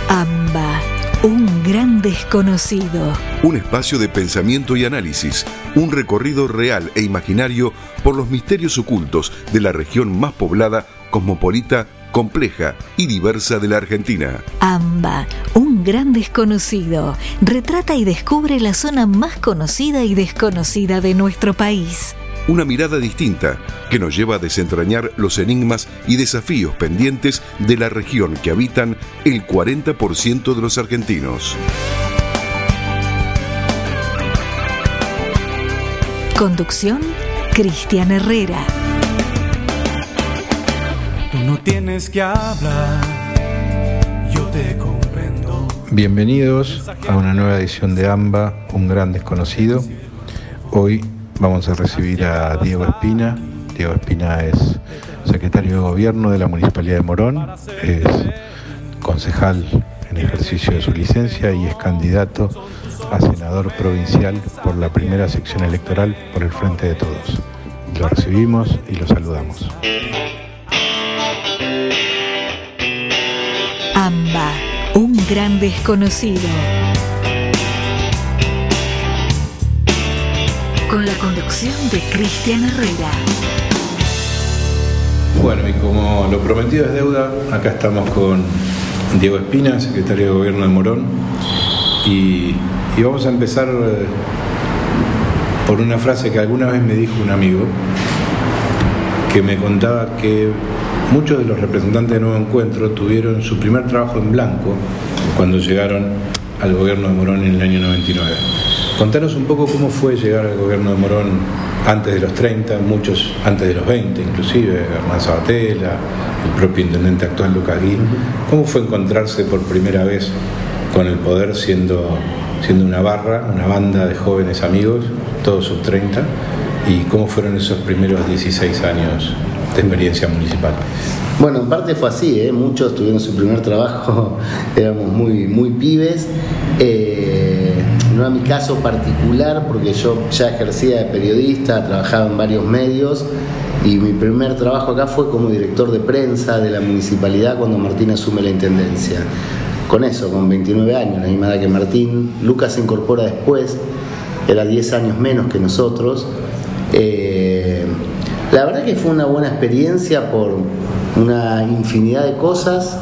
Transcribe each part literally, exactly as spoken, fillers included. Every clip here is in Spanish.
AMBA, un gran desconocido. Un espacio de pensamiento y análisis, un recorrido real e imaginario por los misterios ocultos de la región más poblada, cosmopolita, compleja y diversa de la Argentina. AMBA, un gran desconocido, retrata y descubre la zona más conocida y desconocida de nuestro país. Una mirada distinta que nos lleva a desentrañar los enigmas y desafíos pendientes de la región que habitan el cuarenta por ciento de los argentinos. Conducción, Cristian Herrera. Tú no tienes que hablar, yo te comprendo. Bienvenidos a una nueva edición de AMBA, un gran desconocido. Hoy vamos a recibir a Diego Espina. Diego Espina es secretario de Gobierno de la Municipalidad de Morón, es concejal en ejercicio de su licencia y es candidato a senador provincial por la primera sección electoral por el Frente de Todos. Lo recibimos y lo saludamos. AMBA, un gran desconocido. Con la conducción de Cristian Herrera. Bueno, y como lo prometido es deuda, acá estamos con Diego Espina, secretario de Gobierno de Morón, y, y vamos a empezar por una frase que alguna vez me dijo un amigo, que me contaba que muchos de los representantes de Nuevo Encuentro tuvieron su primer trabajo en blanco cuando llegaron al gobierno de Morón en el año noventa y nueve. Contanos un poco cómo fue llegar al gobierno de Morón antes de los treinta, muchos antes de los veinte, inclusive Hernán Sabatella, el propio intendente actual Lucas Gil. ¿Cómo fue encontrarse por primera vez con el poder siendo, siendo una barra, una banda de jóvenes amigos, todos sub treinta? ¿Y cómo fueron esos primeros dieciséis años de experiencia municipal? Bueno, en parte fue así, ¿eh? Muchos tuvieron su primer trabajo, éramos muy, muy pibes. Eh, no era mi caso particular porque yo ya ejercía de periodista, trabajaba en varios medios y mi primer trabajo acá fue como director de prensa de la municipalidad cuando Martín asume la intendencia. Con eso, con veintinueve años, la misma edad que Martín. Lucas se incorpora después, era diez años menos que nosotros. Eh, la verdad que fue una buena experiencia por una infinidad de cosas.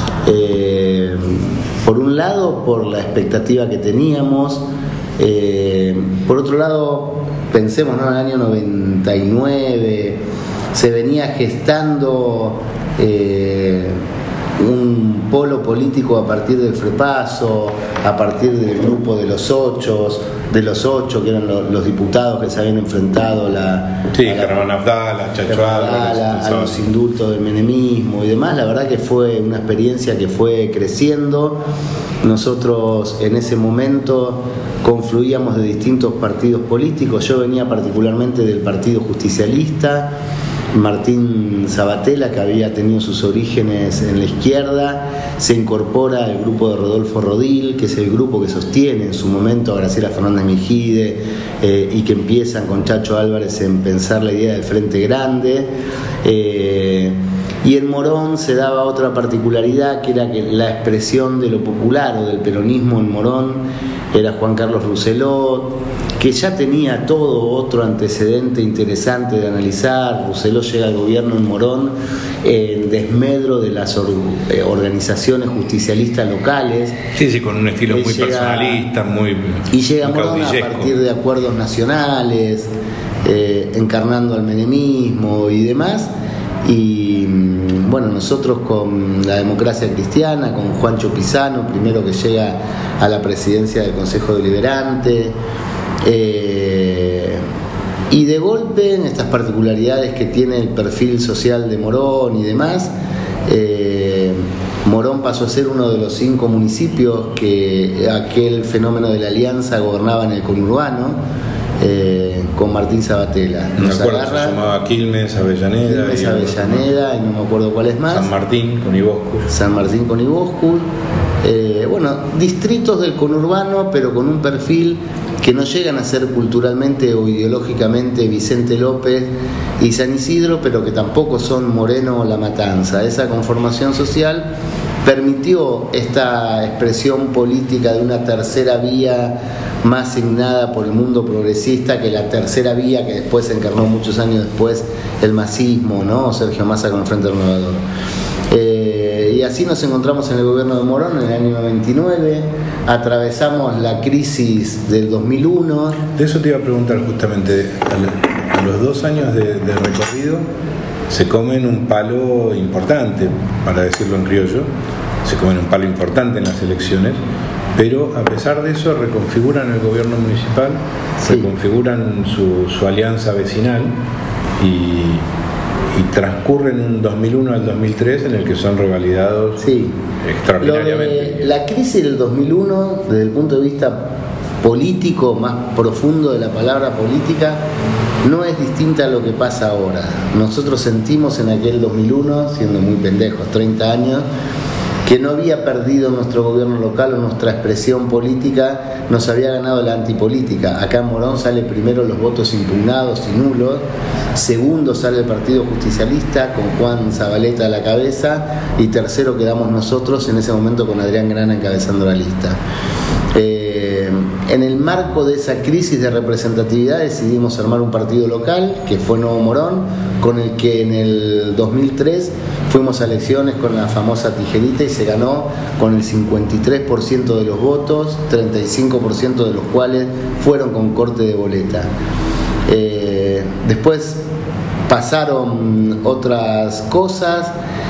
Eh, por un lado, por la expectativa que teníamos. Eh, por otro lado, pensemos, ¿no? En el año noventa y nueve se venía gestando eh, un polo político a partir del Frepaso, a partir del grupo de los ocho, de los ocho que eran los, los diputados que se habían enfrentado a la, sí, a la, Germán Abdala, Chacho Álvarez, a los indultos del menemismo y demás. La verdad que fue una experiencia que fue creciendo. Nosotros en ese momento confluíamos de distintos partidos políticos. Yo venía particularmente del Partido Justicialista. Martín Sabatella, que había tenido sus orígenes en la izquierda, se incorpora al grupo de Rodolfo Rodil, que es el grupo que sostiene en su momento a Graciela Fernández Mejide eh, y que empiezan con Chacho Álvarez en pensar la idea del Frente Grande. Eh, y en Morón se daba otra particularidad, que era que la expresión de lo popular o del peronismo en Morón era Juan Carlos Rousselot, que ya tenía todo otro antecedente interesante de analizar. Rousselot llega al gobierno en Morón en desmedro de las or- organizaciones justicialistas locales. Sí, sí, con un estilo muy llega, personalista, muy Y llega muy Morón a partir de acuerdos nacionales, eh, encarnando al menemismo y demás. Y bueno, nosotros con la Democracia Cristiana, con Juancho Pisano, primero que llega a la presidencia del Consejo Deliberante, eh, y de golpe en estas particularidades que tiene el perfil social de Morón y demás, eh, Morón pasó a ser uno de los cinco municipios que aquel fenómeno de la alianza gobernaba en el conurbano. Eh, con Martín Sabatella. Nos me acuerdo, agarra, se llamaba Quilmes, Avellaneda. Quilmes, y Avellaneda, y no me acuerdo cuál es más. San Martín con Iboscur. San Martín con Iboscur. Eh, bueno, distritos del conurbano, pero con un perfil que no llegan a ser culturalmente o ideológicamente Vicente López y San Isidro, pero que tampoco son Moreno o La Matanza. Esa conformación social permitió esta expresión política de una tercera vía más signada por el mundo progresista que la tercera vía que después se encarnó muchos años después el masismo, ¿no? Sergio Massa con el Frente Renovador. Eh, y así nos encontramos en el gobierno de Morón en el año noventa y nueve, atravesamos la crisis del dos mil uno. De eso te iba a preguntar justamente, a, a los dos años de, de recorrido se comen un palo importante, para decirlo en criollo, se comen un palo importante en las elecciones, pero a pesar de eso reconfiguran el gobierno municipal, sí. reconfiguran su, su alianza vecinal y, y transcurren un dos mil uno al dos mil tres en el que son revalidados sí. extraordinariamente. De la crisis del dos mil uno, desde el punto de vista político, más profundo de la palabra política, no es distinta a lo que pasa ahora. Nosotros sentimos en aquel dos mil uno, siendo muy pendejos, treinta años, que no había perdido nuestro gobierno local o nuestra expresión política, nos había ganado la antipolítica. Acá en Morón sale primero los votos impugnados y nulos, segundo sale el Partido Justicialista con Juan Zabaleta a la cabeza y tercero quedamos nosotros en ese momento con Adrián Grana encabezando la lista. Eh, en el marco de esa crisis de representatividad decidimos armar un partido local que fue Nuevo Morón, con el que en el dos mil tres fuimos a elecciones con la famosa tijerita y se ganó con el cincuenta y tres por ciento de los votos, treinta y cinco por ciento de los cuales fueron con corte de boleta. Eh, después pasaron otras cosas.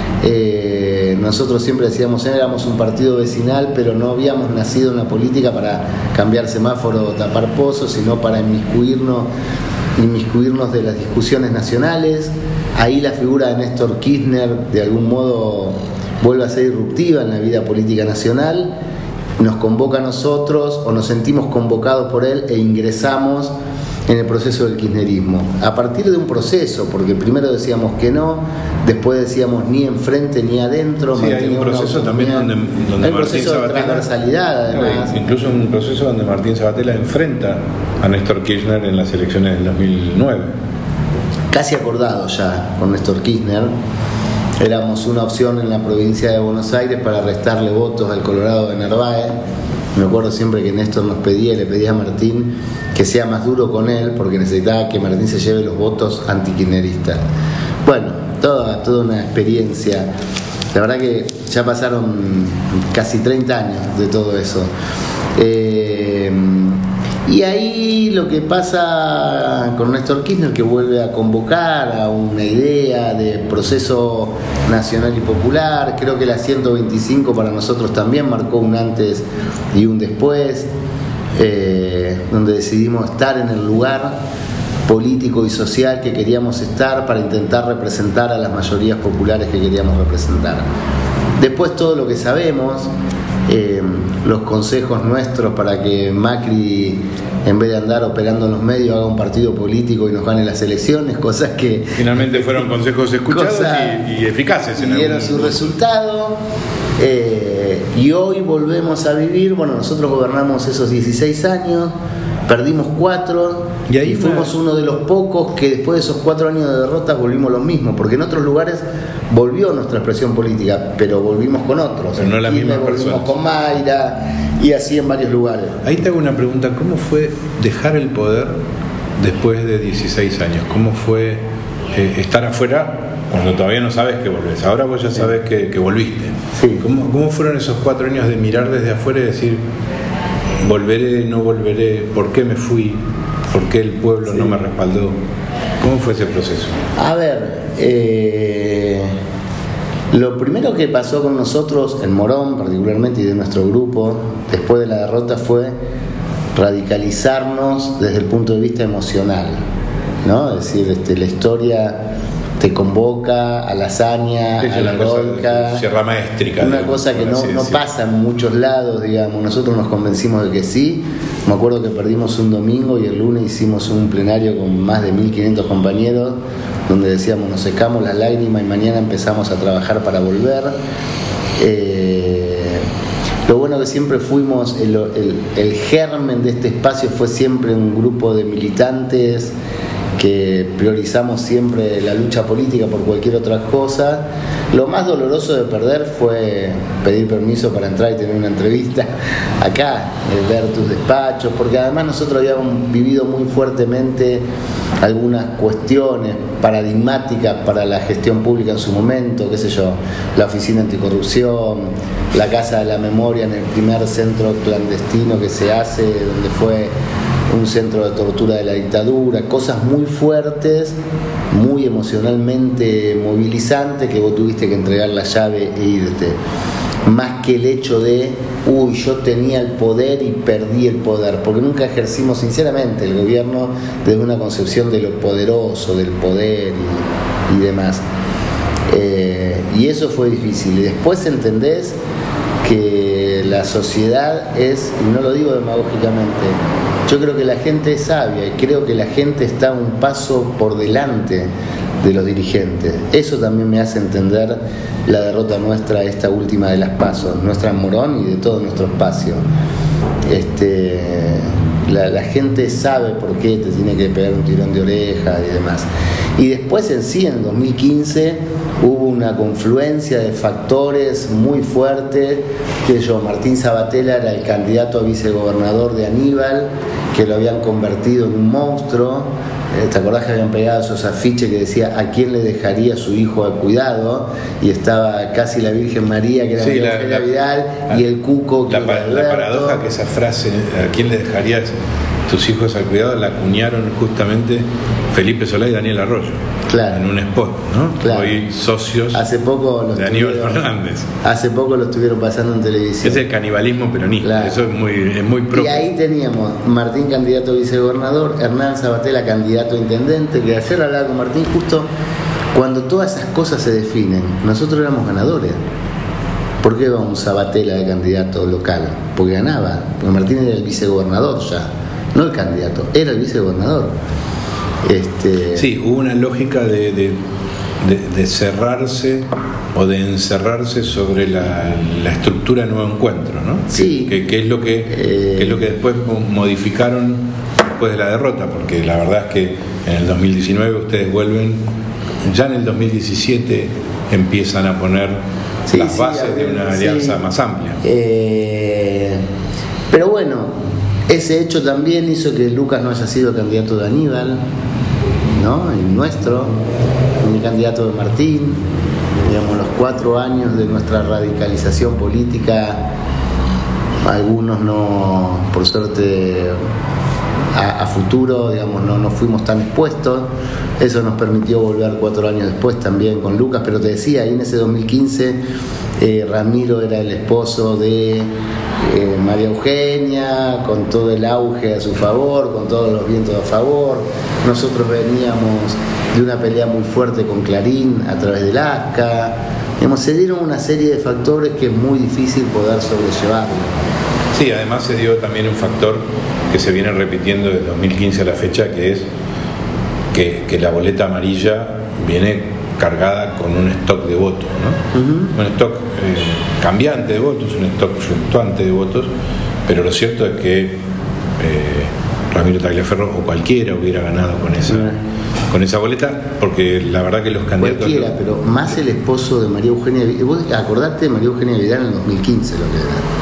Eh, nosotros siempre decíamos que éramos un partido vecinal, pero no habíamos nacido en la política para cambiar semáforo o tapar pozos, sino para inmiscuirnos, inmiscuirnos de las discusiones nacionales. Ahí la figura de Néstor Kirchner de algún modo vuelve a ser irruptiva en la vida política nacional, nos convoca a nosotros o nos sentimos convocados por él e ingresamos en el proceso del kirchnerismo. A partir de un proceso, porque primero decíamos que no, después decíamos ni enfrente ni adentro. Sí, hay un proceso también donde, donde hay un Martín proceso Sabatella, de transversalidad, además. Incluso un proceso donde Martín Sabatella enfrenta a Néstor Kirchner en las elecciones del dos mil nueve. Casi acordado ya con Néstor Kirchner. Éramos una opción en la provincia de Buenos Aires para restarle votos al Colorado de Narváez. Me acuerdo siempre que Néstor nos pedía, le pedía a Martín que sea más duro con él porque necesitaba que Martín se lleve los votos antikirchneristas. Bueno, toda, toda una experiencia. La verdad que ya pasaron casi treinta años de todo eso. Eh, y ahí lo que pasa con Néstor Kirchner, que vuelve a convocar a una idea de proceso nacional y popular. Creo que la ciento veinticinco para nosotros también marcó un antes y un después, eh, donde decidimos estar en el lugar político y social que queríamos estar para intentar representar a las mayorías populares que queríamos representar. Después todo lo que sabemos, eh, los consejos nuestros para que Macri, en vez de andar operando en los medios, haga un partido político y nos gane las elecciones, cosas que finalmente fueron consejos escuchados y, y eficaces en y dieron su resultado. Eh, y hoy volvemos a vivir, bueno, nosotros gobernamos esos dieciséis años, perdimos cuatro y, ahí y fuimos una... uno de los pocos que después de esos cuatro años de derrotas volvimos los mismos, porque en otros lugares volvió nuestra expresión política, pero volvimos con otros. Pero no la misma persona. Volvimos con Mayra y así en varios lugares. Ahí te hago una pregunta, ¿cómo fue dejar el poder después de dieciséis años? ¿Cómo fue eh, estar afuera cuando todavía no sabes que volvés? Ahora vos ya sabés que, que volviste. Sí. ¿Cómo, ¿Cómo fueron esos cuatro años de mirar desde afuera y decir, volveré, no volveré, por qué me fui, por qué el pueblo sí. no me respaldó? ¿Cómo fue ese proceso? A ver, eh, lo primero que pasó con nosotros en Morón particularmente y de nuestro grupo después de la derrota fue radicalizarnos desde el punto de vista emocional, ¿no? Es decir, este, la historia te convoca a la hazaña, es a la heroica, sierra maestrica, una cosa que no, no pasa en muchos lados, digamos. Nosotros nos convencimos de que sí. Me acuerdo que perdimos un domingo y el lunes hicimos un plenario con más de mil quinientos compañeros donde decíamos nos secamos las lágrimas y mañana empezamos a trabajar para volver. Eh, lo bueno que siempre fuimos, el, el, el germen de este espacio fue siempre un grupo de militantes que priorizamos siempre la lucha política por cualquier otra cosa Lo más doloroso de perder fue pedir permiso para entrar y tener una entrevista acá, ver tus despachos, porque además nosotros habíamos vivido muy fuertemente algunas cuestiones paradigmáticas para la gestión pública en su momento, qué sé yo, la Oficina Anticorrupción, la Casa de la Memoria en el primer centro clandestino que se hace, donde fue un centro de tortura de la dictadura, cosas muy fuertes, muy emocionalmente movilizantes, que vos tuviste que entregar la llave e irte. Más que el hecho de, uy, yo tenía el poder y perdí el poder, porque nunca ejercimos sinceramente el gobierno desde una concepción de lo poderoso, del poder y, y demás. Eh, y eso fue difícil. Y después entendés que la sociedad es, y no lo digo demagógicamente, yo creo que la gente es sabia y creo que la gente está un paso por delante de los dirigentes. Eso también me hace entender la derrota nuestra, esta última de las PASO, nuestra en Morón y de todo nuestro espacio. Este, la, la gente sabe por qué te tiene que pegar un tirón de oreja y demás. Y después en sí, en dos mil quince, hubo una confluencia de factores muy fuertes, que yo, Martín Sabatella era el candidato a vicegobernador de Aníbal, que lo habían convertido en un monstruo. ¿Te acordás que habían pegado esos afiches que decía a quién le dejaría su hijo al cuidado? Y estaba casi la Virgen María, que era sí, la, la Vidal, la, y el Cuco, que la, era la paradoja que esa frase, ¿a quién le dejarías tus hijos al cuidado?, la acuñaron justamente Felipe Solá y Daniel Arroyo. Claro. En un spot, ¿no? Claro. Hoy socios hace poco los de Aníbal Fernández. Hace poco lo estuvieron pasando en televisión. Es el canibalismo peronista, claro. Eso es muy, es muy propio. Y ahí teníamos Martín candidato a vicegobernador, Hernán Sabatella candidato a intendente, que ayer hablaba con Martín justo cuando todas esas cosas se definen. Nosotros éramos ganadores. ¿Por qué iba un Sabatella de candidato local? Porque ganaba, porque Martín era el vicegobernador ya, no el candidato, era el vicegobernador. Este... Sí, hubo una lógica de, de, de, de cerrarse o de encerrarse sobre la, la estructura de Nuevo Encuentro, ¿no? Sí. Que, que, es lo que, eh... que es lo que después modificaron después de la derrota, porque la verdad es que en el dos mil diecinueve ustedes vuelven, ya en el dos mil diecisiete empiezan a poner sí, las sí, bases ver, de una alianza sí. más amplia. Eh... Pero bueno, ese hecho también hizo que Lucas no haya sido candidato de Aníbal, ¿no? El nuestro, el candidato de Martín. Digamos, los cuatro años de nuestra radicalización política, algunos no, por suerte, a, a futuro, digamos, no, no fuimos tan expuestos. Eso nos permitió volver cuatro años después también con Lucas, pero te decía, ahí en ese dos mil quince, eh, Ramiro era el esposo de eh, María Eugenia, con todo el auge a su favor, con todos los vientos a favor. Nosotros veníamos de una pelea muy fuerte con Clarín a través del A S C A. Digamos, se dieron una serie de factores que es muy difícil poder sobrellevarlo. Sí, además se dio también un factor que se viene repitiendo desde dos mil quince a la fecha, que es que, que la boleta amarilla viene cargada con un stock de votos, ¿no? Uh-huh. Un stock eh, cambiante de votos, un stock fluctuante de votos, pero lo cierto es que eh, Ramiro Tagliaferro o cualquiera hubiera ganado con esa, uh-huh. con esa boleta, porque la verdad que los candidatos... Cualquiera, pero más el esposo de María Eugenia Vidal. Vos acordate de María Eugenia Vidal en el dos mil quince, lo que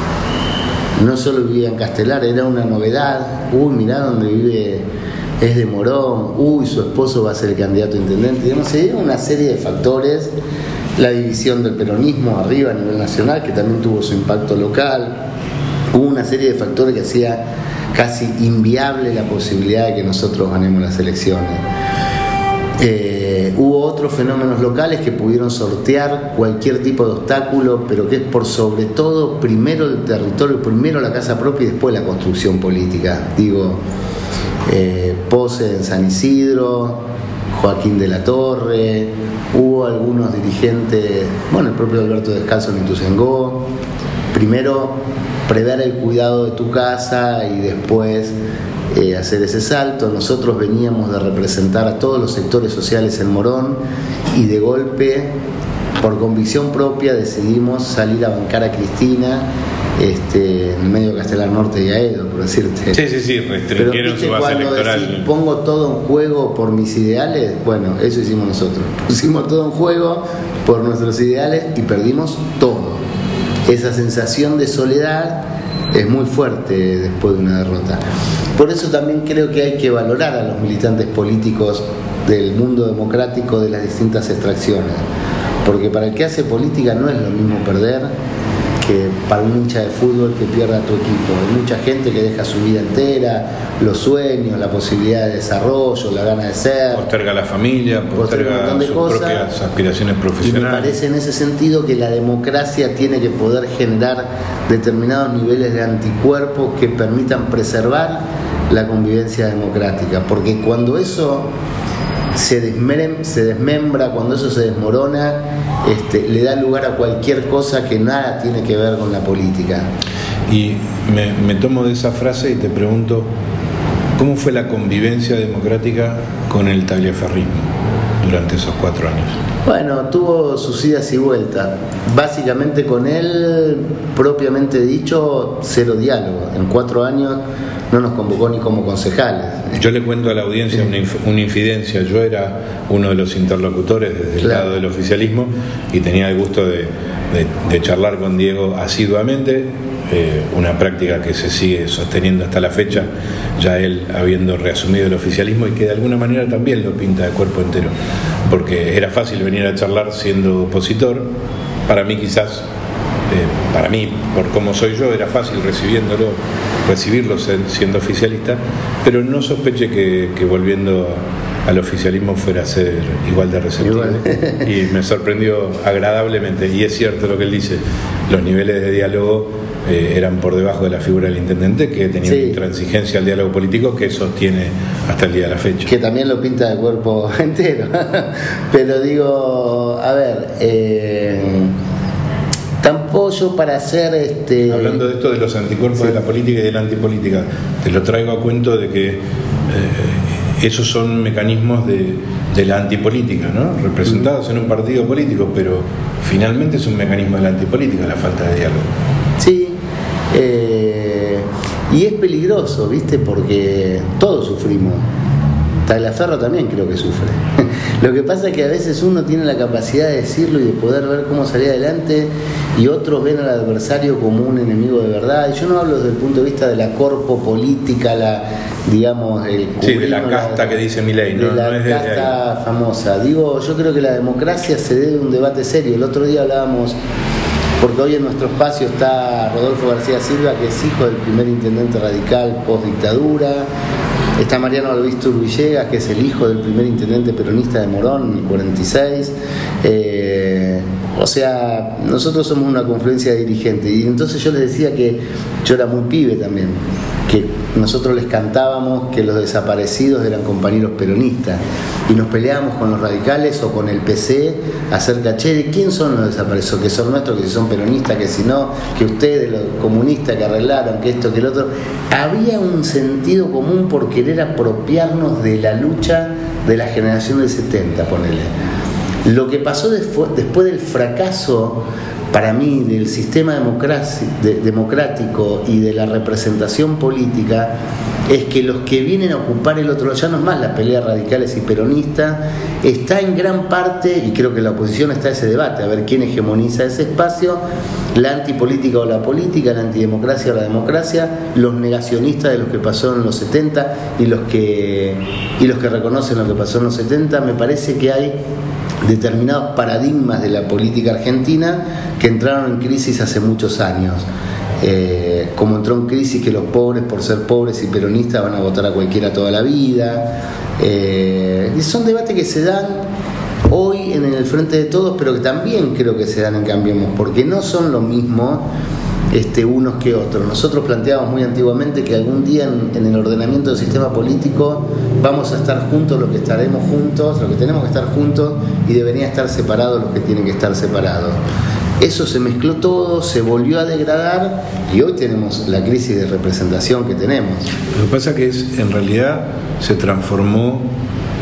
era. No solo vivía en Castelar, era una novedad. Uy, mirá donde vive, es de Morón. Uy, su esposo va a ser el candidato a intendente. Digamos, se dieron una serie de factores. La división del peronismo arriba a nivel nacional, que también tuvo su impacto local. Hubo una serie de factores que hacía casi inviable la posibilidad de que nosotros ganemos las elecciones. Eh, hubo otros fenómenos locales que pudieron sortear cualquier tipo de obstáculo, pero que es por sobre todo primero el territorio, primero la casa propia y después la construcción política. Digo, eh, Pose en San Isidro, Joaquín de la Torre, hubo algunos dirigentes, bueno, el propio Alberto Descalzo en Ituzaingó. Primero prever el cuidado de tu casa y después Eh, hacer ese salto. Nosotros veníamos de representar a todos los sectores sociales en Morón y de golpe por convicción propia decidimos salir a bancar a Cristina, este, en medio de Castelar Norte y Aedo, por decirte. Sí, sí, sí, restringieron su base electoral. Decís, pongo todo en juego por mis ideales, bueno, eso hicimos nosotros. Pusimos todo en juego por nuestros ideales y perdimos todo. Esa sensación de soledad es muy fuerte después de una derrota. Por eso también creo que hay que valorar a los militantes políticos del mundo democrático de las distintas extracciones, porque para el que hace política no es lo mismo perder que para un hincha de fútbol que pierda tu equipo. Hay mucha gente que deja su vida entera, los sueños, la posibilidad de desarrollo, la gana de ser, posterga la familia, posterga sus cosas, propias aspiraciones profesionales. Y me parece en ese sentido que la democracia tiene que poder generar determinados niveles de anticuerpos que permitan preservar la convivencia democrática, porque cuando eso se, desmem- se desmembra, cuando eso se desmorona, este, le da lugar a cualquier cosa que nada tiene que ver con la política. Y me, me tomo de esa frase y te pregunto, ¿cómo fue la convivencia democrática con el tagliaferrismo durante esos cuatro años? Bueno, tuvo sus idas y vueltas. Básicamente con él, propiamente dicho, cero diálogo. En cuatro años no nos convocó ni como concejales. Yo le cuento a la audiencia una, inf- una infidencia. Yo era uno de los interlocutores desde el Claro. lado del oficialismo y tenía el gusto de, de, de charlar con Diego asiduamente, eh, una práctica que se sigue sosteniendo hasta la fecha, ya él habiendo reasumido el oficialismo y que de alguna manera también lo pinta de cuerpo entero, porque era fácil venir a charlar siendo opositor. Para mí quizás, eh, para mí, por cómo soy yo, era fácil recibiéndolo, recibirlo siendo oficialista, pero no sospeché que, que volviendo al oficialismo fuera a ser igual de receptivo. Igual. Y me sorprendió agradablemente, y es cierto lo que él dice, los niveles de diálogo eh, eran por debajo de la figura del intendente, que tenía Sí. una intransigencia al diálogo político que sostiene hasta el día de la fecha. Que también lo pinta de cuerpo entero. Pero digo, a ver, eh, tampoco yo para hacer este. Hablando de esto de los anticuerpos, sí, de la política y de la antipolítica, te lo traigo a cuento de que eh, esos son mecanismos de, de la antipolítica, ¿no? Representados en un partido político, pero finalmente es un mecanismo de la antipolítica, la falta de diálogo. Sí, eh, y es peligroso, ¿viste? Porque todos sufrimos. Tagliaferro también creo que sufre. Lo que pasa es que a veces uno tiene la capacidad de decirlo y de poder ver cómo salir adelante, y otros ven al adversario como un enemigo de verdad. Y yo no hablo desde el punto de vista de la corpo política, la, digamos, el sí, de la casta la, que dice Milei, ¿no? De la no es casta de famosa. Digo, yo creo que la democracia se debe a un debate serio. El otro día hablábamos, porque hoy en nuestro espacio está Rodolfo García Silva, que es hijo del primer intendente radical post dictadura. Está Mariano Alvistur Villegas, que es el hijo del primer intendente peronista de Morón en el cuarenta y seis. Eh, o sea, nosotros somos una confluencia de dirigentes. Y entonces yo les decía que yo era muy pibe también, que nosotros les cantábamos que los desaparecidos eran compañeros peronistas. Y nos peleábamos con los radicales o con el P C acerca, che, ¿de quién son los desaparecidos? Que son nuestros, que si son peronistas, que si no, que ustedes, los comunistas que arreglaron, que esto, que el otro. Había un sentido común por querer apropiarnos de la lucha de la generación del setenta, ponele. Lo que pasó después, después del fracaso, para mí, del sistema democrático y de la representación política, es que los que vienen a ocupar el otro lado, ya no es más la pelea radicales y peronistas, está en gran parte, y creo que la oposición está en ese debate, a ver quién hegemoniza ese espacio, la antipolítica o la política, la antidemocracia o la democracia, los negacionistas de lo que pasó en los setenta y los que, y los que reconocen lo que pasó en los setenta. Me parece que hay determinados paradigmas de la política argentina que entraron en crisis hace muchos años. Eh, como entró en crisis que los pobres, por ser pobres y peronistas, van a votar a cualquiera toda la vida. Eh, y son debates que se dan hoy en el Frente de Todos, pero que también creo que se dan en Cambiemos, porque no son lo mismo este, unos que otros. Nosotros planteábamos muy antiguamente que algún día en, en el ordenamiento del sistema político vamos a estar juntos los que estaremos juntos, los que tenemos que estar juntos, y deberían estar separados los que tienen que estar separados. Eso se mezcló todo, se volvió a degradar, y hoy tenemos la crisis de representación que tenemos. Lo que pasa que es, en realidad se transformó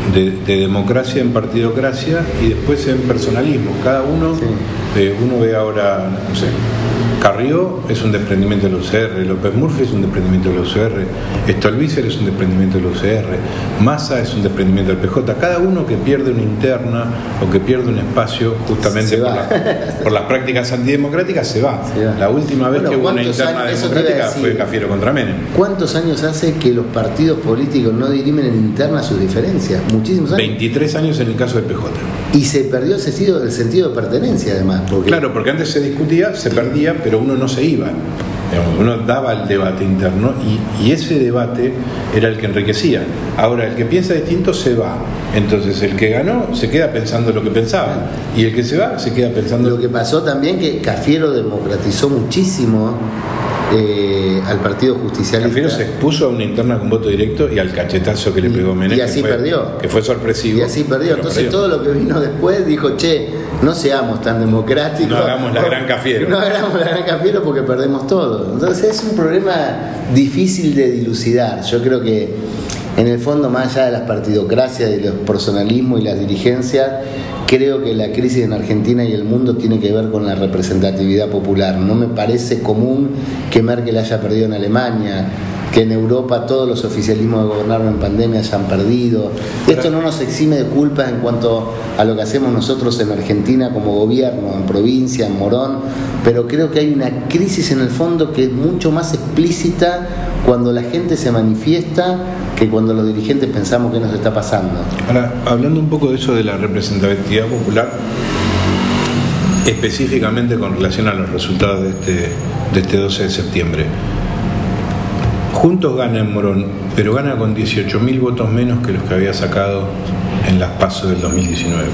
de, de democracia en partidocracia y después en personalismo. Cada uno, sí. eh, uno ve ahora, no sé, Carrió es un desprendimiento de la U C R, López Murphy es un desprendimiento de la U C R, Stolbizer es un desprendimiento de la U C R, Massa es un desprendimiento del P J. Cada uno que pierde una interna o que pierde un espacio justamente por, la, por las prácticas antidemocráticas se va. Se va. La última vez bueno, que hubo una interna años, democrática fue Cafiero contra Menem. ¿Cuántos años hace que los partidos políticos no dirimen en interna sus diferencias? Muchísimos años. veintitrés años en el caso del P J. Y se perdió ese sentido, el sentido de pertenencia además. Porque... Claro, porque antes se discutía, se perdía, pero uno no se iba. Uno daba el debate interno y, y ese debate era el que enriquecía. Ahora, el que piensa distinto se va. Entonces, el que ganó se queda pensando lo que pensaba. Y el que se va se queda pensando... Lo que pasó también que Cafiero democratizó muchísimo eh, al Partido Justicialista. Cafiero se expuso a una interna con voto directo y al cachetazo que le pegó Menem. Y así que fue, perdió. Que fue sorpresivo. Y así perdió. Entonces, perdió. Todo lo que vino después dijo, che, no seamos tan democráticos. No hagamos la gran Cafiero. No hagamos la gran Cafiero porque perdemos todo. Entonces es un problema difícil de dilucidar. Yo creo que en el fondo, más allá de las partidocracias, de los personalismos y las dirigencias, creo que la crisis en Argentina y el mundo tiene que ver con la representatividad popular. No me parece común que Merkel haya perdido en Alemania, que en Europa todos los oficialismos que gobernaron en pandemia hayan perdido. Esto no nos exime de culpas en cuanto a lo que hacemos nosotros en Argentina como gobierno, en provincia, en Morón, pero creo que hay una crisis en el fondo que es mucho más explícita cuando la gente se manifiesta que cuando los dirigentes pensamos qué nos está pasando. Ahora, hablando un poco de eso de la representatividad popular, específicamente con relación a los resultados de este, de este doce de septiembre. Juntos gana en Morón, pero gana con dieciocho mil votos menos que los que había sacado en las PASO del dos mil diecinueve.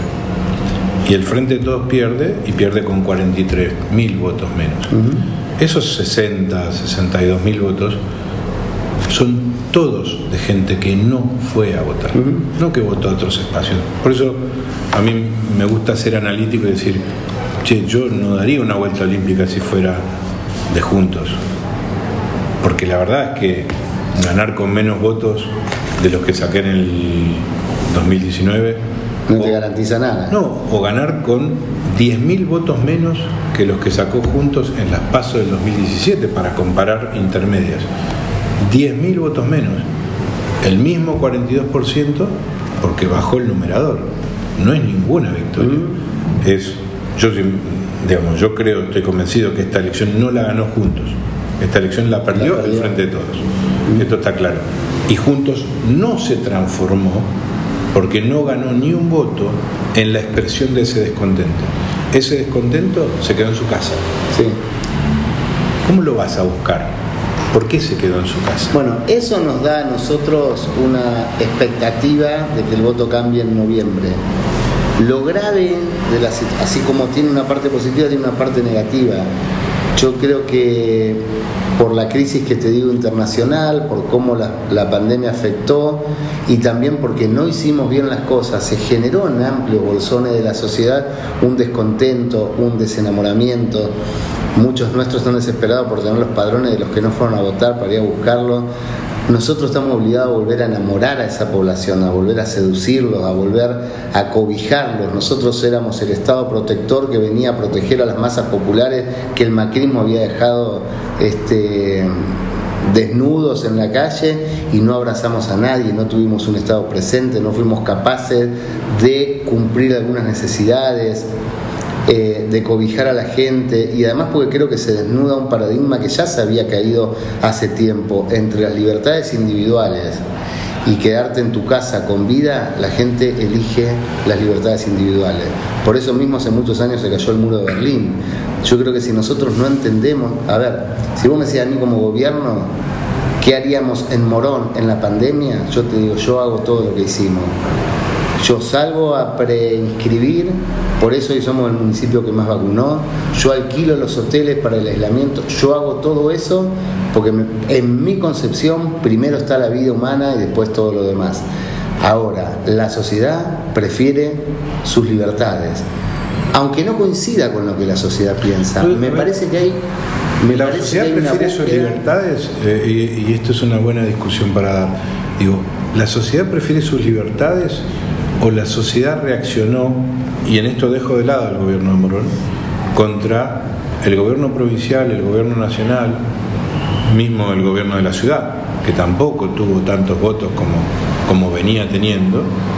Y el Frente de Todos pierde, y pierde con cuarenta y tres mil votos menos. Uh-huh. Esos sesenta, sesenta y dos mil votos son todos de gente que no fue a votar, uh-huh. no que votó a otros espacios. Por eso a mí me gusta ser analítico y decir, che, yo no daría una vuelta olímpica si fuera de Juntos. Porque la verdad es que ganar con menos votos de los que saqué en el dos mil diecinueve no te o, garantiza nada. No, o ganar con diez mil votos menos que los que sacó Juntos en las PASO del dos mil diecisiete, para comparar intermedias. diez mil votos menos. El mismo cuarenta y dos por ciento porque bajó el numerador. No es ninguna victoria. Mm. Es, yo, digamos, yo creo, estoy convencido que esta elección no la ganó Juntos. Esta elección la perdió, la perdió. el Frente de Todos. Mm. Esto está claro. Y Juntos no se transformó porque no ganó ni un voto en la expresión de ese descontento. Ese descontento se quedó en su casa. Sí. ¿Cómo lo vas a buscar? ¿Por qué se quedó en su casa? Bueno, eso nos da a nosotros una expectativa de que el voto cambie en noviembre. Lo grave de la situación, así como tiene una parte positiva, tiene una parte negativa. Yo creo que por la crisis que te digo internacional, por cómo la, la pandemia afectó y también porque no hicimos bien las cosas, se generó en amplios bolsones de la sociedad un descontento, un desenamoramiento. Muchos nuestros están desesperados por tener los padrones de los que no fueron a votar para ir a buscarlos. Nosotros estamos obligados a volver a enamorar a esa población, a volver a seducirlos, a volver a cobijarlos. Nosotros éramos el Estado protector que venía a proteger a las masas populares que el macrismo había dejado este, desnudos en la calle, y no abrazamos a nadie, no tuvimos un Estado presente, no fuimos capaces de cumplir algunas necesidades. Eh, de cobijar a la gente, y además porque creo que se desnuda un paradigma que ya se había caído hace tiempo entre las libertades individuales y quedarte en tu casa con vida. La gente elige las libertades individuales. Por eso mismo hace muchos años se cayó el muro de Berlín. Yo creo que si nosotros no entendemos, a ver, si vos me decías a mí como gobierno ¿qué haríamos en Morón en la pandemia? Yo te digo, yo hago todo lo que hicimos. Yo salgo a preinscribir, por eso hoy somos el municipio que más vacunó. Yo alquilo los hoteles para el aislamiento. Yo hago todo eso porque me, en mi concepción primero está la vida humana y después todo lo demás. Ahora, la sociedad prefiere sus libertades, aunque no coincida con lo que la sociedad piensa. Me parece que hay... Me la sociedad prefiere sus libertades, eh, y, y esto es una buena discusión para dar. Digo, la sociedad prefiere sus libertades o la sociedad reaccionó, y en esto dejo de lado al gobierno de Morón, contra el gobierno provincial, el gobierno nacional, mismo el gobierno de la ciudad, que tampoco tuvo tantos votos como, como venía teniendo.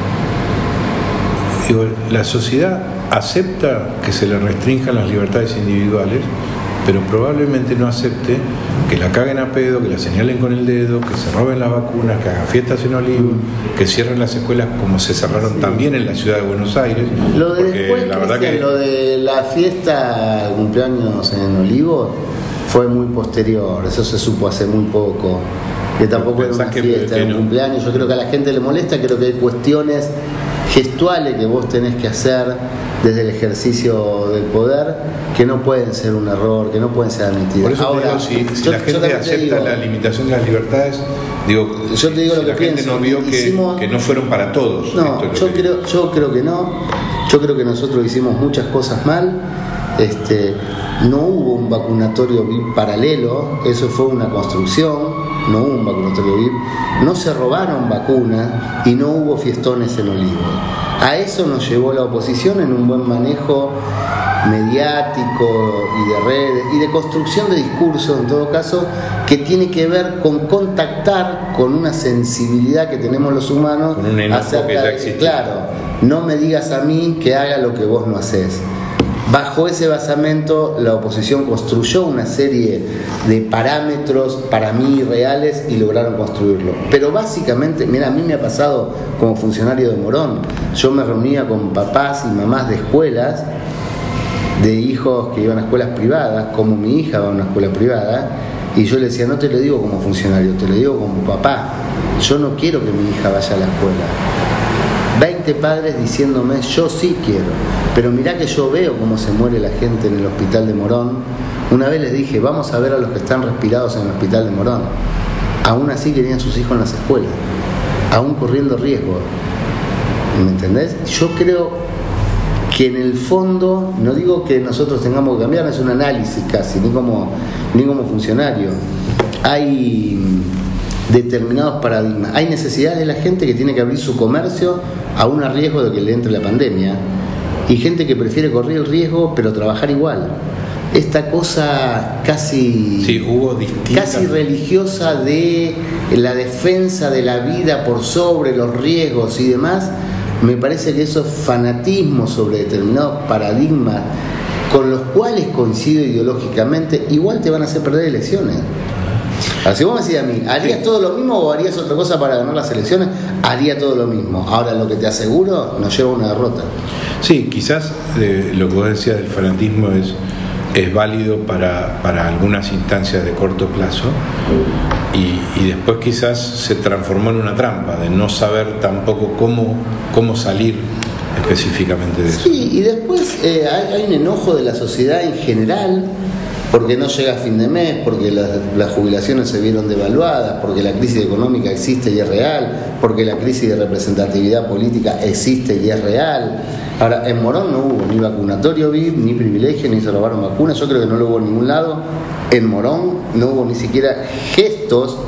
Digo, la sociedad acepta que se le restrinjan las libertades individuales, pero probablemente no acepte que la caguen a pedo, que la señalen con el dedo, que se roben las vacunas, que hagan fiestas en Olivos, que cierren las escuelas como se cerraron sí. también en la ciudad de Buenos Aires. Lo de después, la verdad que lo de la fiesta de cumpleaños en Olivos fue muy posterior, eso se supo hace muy poco, que tampoco era una fiesta, era un cumpleaños. Yo creo que a la gente le molesta, creo que hay cuestiones gestuales que vos tenés que hacer desde el ejercicio del poder que no pueden ser un error, que no pueden ser admitidas. Por eso Ahora, te digo, si, si yo, la gente acepta digo, la limitación de las libertades, digo, yo te digo si lo que la gente pienso, no vio que, hicimos, que no fueron para todos. No, yo creo, yo creo que no. Yo creo que nosotros hicimos muchas cosas mal. Este, no hubo un vacunatorio V I P paralelo, eso fue una construcción, no hubo un vacunatorio V I P, no se robaron vacunas y no hubo fiestones en Olivos. A eso nos llevó la oposición en un buen manejo mediático y de redes y de construcción de discursos, en todo caso, que tiene que ver con contactar con una sensibilidad que tenemos los humanos con un enojo que ya existe. Claro, no me digas a mí que haga lo que vos no haces. Bajo ese basamento, la oposición construyó una serie de parámetros para mí reales y lograron construirlo. Pero básicamente, mira, a mí me ha pasado como funcionario de Morón. Yo me reunía con papás y mamás de escuelas, de hijos que iban a escuelas privadas, como mi hija va a una escuela privada, y yo le decía, no te lo digo como funcionario, te lo digo como papá. Yo no quiero que mi hija vaya a la escuela. veinte padres diciéndome, yo sí quiero, pero mirá que yo veo cómo se muere la gente en el hospital de Morón. Una vez les dije, vamos a ver a los que están respirados en el hospital de Morón. Aún así querían sus hijos en las escuelas, aún corriendo riesgo. ¿Me entendés? Yo creo que en el fondo, no digo que nosotros tengamos que cambiar, no es un análisis casi, ni como, ni como funcionario. Hay determinados paradigmas. Hay necesidades de la gente que tiene que abrir su comercio aún a riesgo de que le entre la pandemia, y gente que prefiere correr el riesgo pero trabajar igual. Esta cosa casi sí, hubo distintas... casi religiosa de la defensa de la vida por sobre los riesgos y demás, me parece que esos fanatismos sobre determinados paradigmas con los cuales coincido ideológicamente igual te van a hacer perder elecciones. Ahora, si vos me decís a mí, ¿harías todo lo mismo o harías otra cosa para ganar las elecciones? Haría todo lo mismo. Ahora, lo que te aseguro nos lleva a una derrota. Sí, quizás eh, lo que vos decías del fanatismo es, es válido para, para algunas instancias de corto plazo, y, y después quizás se transformó en una trampa de no saber tampoco cómo, cómo salir específicamente de eso. Sí, y después eh, hay, hay un enojo de la sociedad en general, porque no llega a fin de mes, porque las, las jubilaciones se vieron devaluadas, porque la crisis económica existe y es real, porque la crisis de representatividad política existe y es real. Ahora, en Morón no hubo ni vacunatorio V I P, ni privilegio, ni se robaron vacunas, yo creo que no lo hubo en ningún lado. En Morón no hubo ni siquiera gestos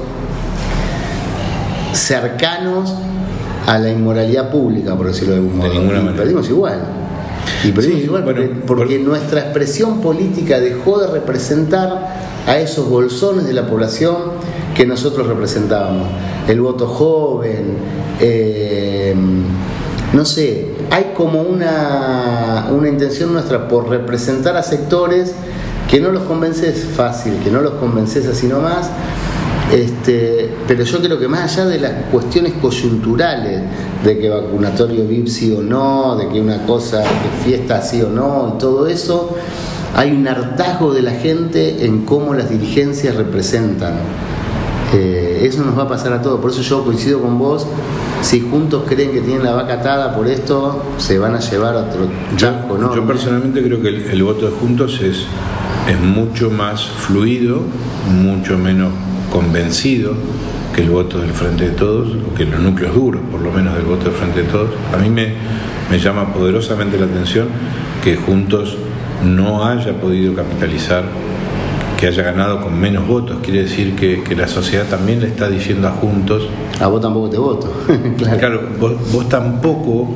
cercanos a la inmoralidad pública, por decirlo de algún modo. De ninguna manera. Perdimos igual. Y perdimos sí, igual bueno, porque, porque por... nuestra expresión política dejó de representar a esos bolsones de la población que nosotros representábamos. El voto joven, eh, no sé, hay como una, una intención nuestra por representar a sectores que no los convences fácil, que no los convences así nomás. Este, pero yo creo que más allá de las cuestiones coyunturales de que vacunatorio V I P sí o no, de que una cosa, que fiesta sí o no y todo eso, hay un hartazgo de la gente en cómo las dirigencias representan. Eh, eso nos va a pasar a todos, por eso yo coincido con vos. Si juntos creen que tienen la vaca atada por esto, se van a llevar a otro chasco, ¿no? Yo personalmente creo que el, el voto de Juntos es, es mucho más fluido, mucho menos convencido que el voto del Frente de Todos, o que los núcleos duros, por lo menos, del voto del Frente de Todos. A mí me, me llama poderosamente la atención que Juntos no haya podido capitalizar, que haya ganado con menos votos. Quiere decir que, que la sociedad también le está diciendo a Juntos, a vos tampoco te voto. Claro, claro vos, vos tampoco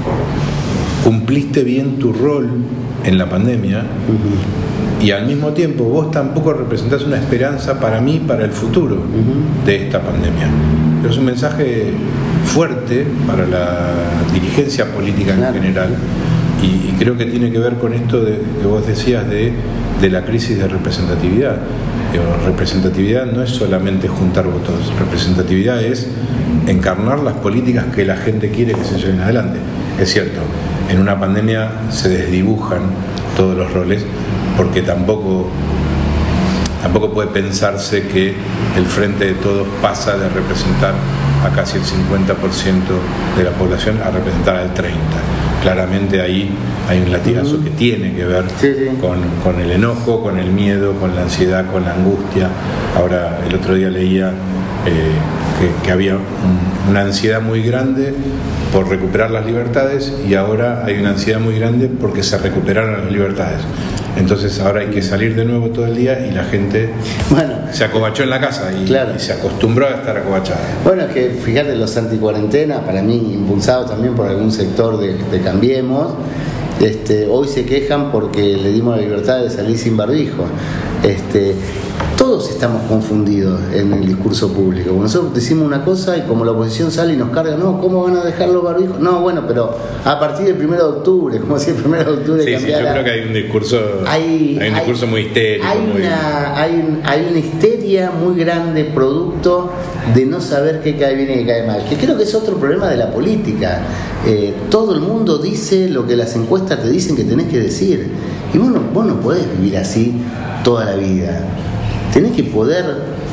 cumpliste bien tu rol en la pandemia, uh-huh. y al mismo tiempo vos tampoco representás una esperanza para mí, para el futuro uh-huh. de esta pandemia. Pero es un mensaje fuerte para la dirigencia política claro. en general, y, y creo que tiene que ver con esto de, que vos decías de, de la crisis de representatividad. Pero representatividad no es solamente juntar votos, representatividad es encarnar las políticas que la gente quiere que se lleven adelante. Es cierto, en una pandemia se desdibujan todos los roles, porque tampoco, tampoco puede pensarse que el Frente de Todos pasa de representar a casi el cincuenta por ciento de la población a representar al treinta por ciento. Claramente ahí hay un latigazo que tiene que ver sí, sí. Con, con el enojo, con el miedo, con la ansiedad, con la angustia. Ahora, el otro día leía eh, que, que había un, una ansiedad muy grande por recuperar las libertades, y ahora hay una ansiedad muy grande porque se recuperaron las libertades. Entonces ahora hay que salir de nuevo todo el día, y la gente bueno, se acobachó en la casa y, claro. y se acostumbró a estar acobachada. Bueno, es que fíjate, los anticuarentena, para mí impulsados también por algún sector de, de Cambiemos, este, hoy se quejan porque le dimos la libertad de salir sin barbijo. Este, todos estamos confundidos en el discurso público. Nosotros decimos una cosa y como la oposición sale y nos carga, no, ¿cómo van a dejar los barbijos? No, bueno, pero a partir del primero de octubre, como si el primero de octubre sí, cambiara. Sí, yo creo que hay un discurso, hay, hay un discurso hay, muy histérico. Hay, muy... Una, hay, un, hay una histeria muy grande producto de no saber qué cae bien y qué cae mal. Que creo que es otro problema de la política. Eh, todo el mundo dice lo que las encuestas te dicen que tenés que decir. Y vos no, vos no podés vivir así toda la vida. Tenés que poder,